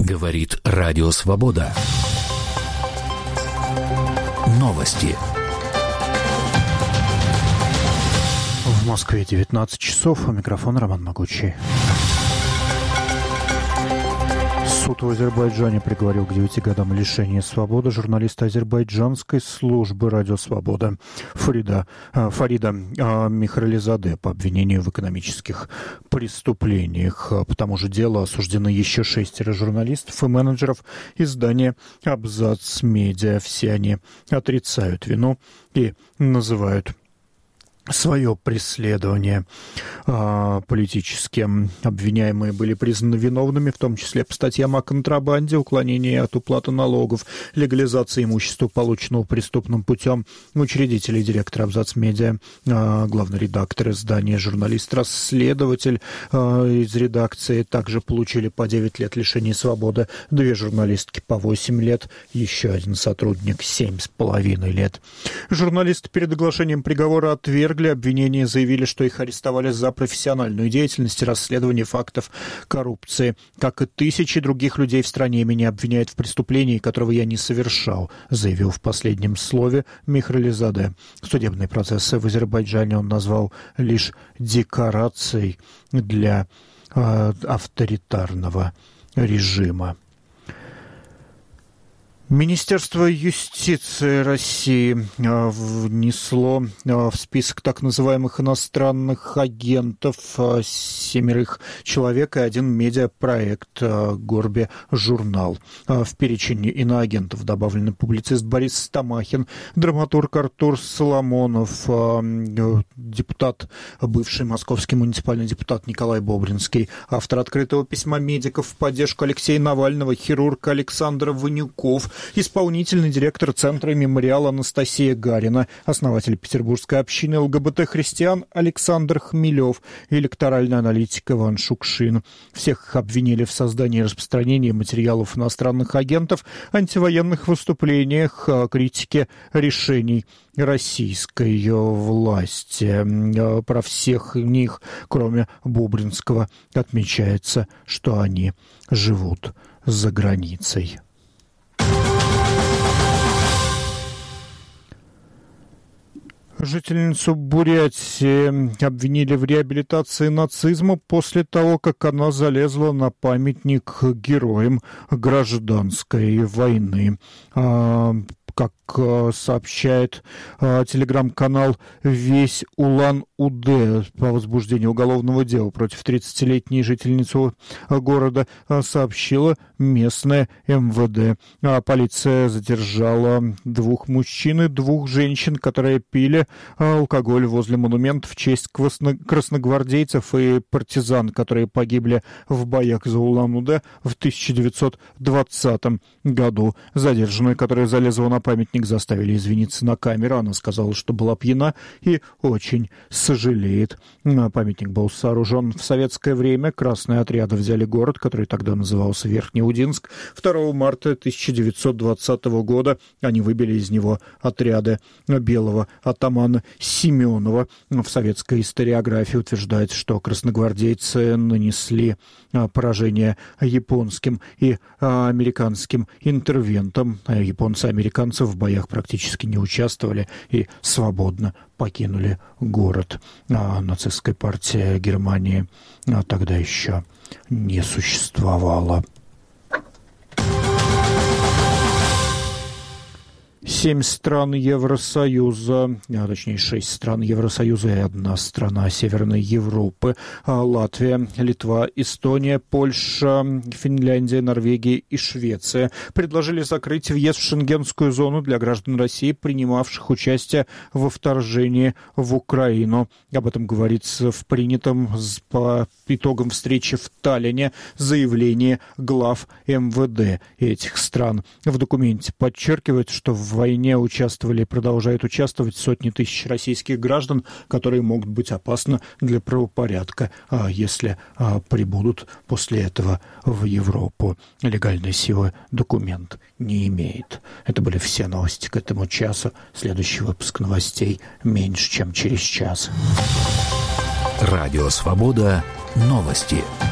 Говорит Радио Свобода. Новости. В Москве 19 часов. У микрофона Роман Могучий. Суд в Азербайджане приговорил к 9 годам лишения свободы журналиста азербайджанской службы «Радио Свобода» Фарида Михрализаде по обвинению в экономических преступлениях. По тому же делу осуждены еще 6 журналистов и менеджеров издания «Абзац Медиа». Все они отрицают вину и называют свое преследование политическим. Обвиняемые были признаны виновными, в том числе по статьям о контрабанде, уклонении от уплаты налогов, легализации имущества, полученного преступным путем. Учредитель и директор «Абзац Медиа», главный редактор издания, журналист-расследователь из редакции также получили по 9 лет лишения свободы, 2 журналистки по 8 лет, еще один сотрудник 7,5 лет. Журналисты перед оглашением приговора отвергли обвинения, заявили, что их арестовали за профессиональную деятельность и расследование фактов коррупции. Как и тысячи других людей в стране, меня обвиняют в преступлении, которого я не совершал, заявил в последнем слове Михрализаде. Судебные процессы в Азербайджане он назвал лишь декорацией для авторитарного режима. Министерство юстиции России внесло в список так называемых иностранных агентов 7 человек и 1 медиапроект «Горби Журнал». В перечень иноагентов добавлены публицист Борис Стамахин, драматург Артур Соломонов, депутат, бывший московский муниципальный депутат Николай Бобринский, автор открытого письма медиков в поддержку Алексея Навального, хирург Александр Ванюков, исполнительный директор Центра «Мемориал» Анастасия Гарина, основатель петербургской общины ЛГБТ-христиан Александр Хмелев и электоральный аналитик Иван Шукшин. Всех их обвинили в создании и распространении материалов иностранных агентов, антивоенных выступлениях, критике решений российской власти. Про всех них, кроме Бобринского, отмечается, что они живут за границей. Жительницу Бурятии обвинили в реабилитации нацизма после того, как она залезла на памятник героям гражданской войны. Как сообщает телеграм-канал «Весь Улан-Удэ», по возбуждению уголовного дела против 30-летней жительницы города сообщила местное МВД. Полиция задержала 2 мужчин и 2 женщин, которые пили алкоголь возле монумента в честь красногвардейцев и партизан, которые погибли в боях за Улан-Удэ в 1920 году. Задержанную, которая залезла на памятник, заставили извиниться на камеру. Она сказала, что была пьяна и очень сожалеет. Памятник был сооружен в советское время. Красные отряды взяли город, который тогда назывался Верхнеудинск. 2 марта 1920 года они выбили из него отряды белого атамана Семенова. В советской историографии утверждается, что красногвардейцы нанесли поражение японским и американским интервентам. Японцы и американцы в боях практически не участвовали и свободно покинули город. Нацистской партии Германии тогда еще не существовало. 7 стран Евросоюза, точнее 6 стран Евросоюза и 1 страна Северной Европы, Латвия, Литва, Эстония, Польша, Финляндия, Норвегия и Швеция предложили закрыть въезд в шенгенскую зону для граждан России, принимавших участие во вторжении в Украину. Об этом говорится в принятом по итогам встречи в Таллине заявлении глав МВД этих стран. В документе подчеркивается, что в войне участвовали и продолжают участвовать сотни тысяч российских граждан, которые могут быть опасны для правопорядка, если прибудут после этого в Европу. Легальной силы документ не имеет. Это были все новости к этому часу. Следующий выпуск новостей меньше, чем через час. Радио Свобода. Новости.